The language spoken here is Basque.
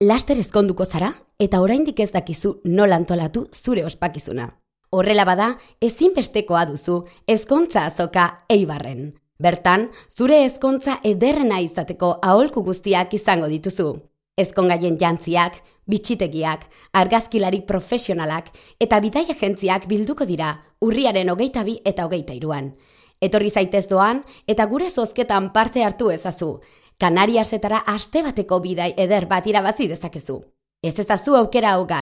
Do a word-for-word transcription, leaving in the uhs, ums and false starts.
Laster ezkonduko zara eta oraindik ez dakizu nola antolatu zure ospakizuna. Horrela bada, ezinbestekoa duzu ezkontza azoka Eibarren. Bertan, zure ezkontza ederrena izateko aholku guztiak izango dituzu. Ezkongaien jantziak, bitxitegiak, argazkilari profesionalak eta bidai agentziak bilduko dira urriaren hogeita bi eta hogeita hiruan. Etorri zaitez doan eta gure zozketan parte hartu ezazu. Kanariasetara aste bateko bidai eder bat irabazi dezakezu. Ez ezazu aukera hau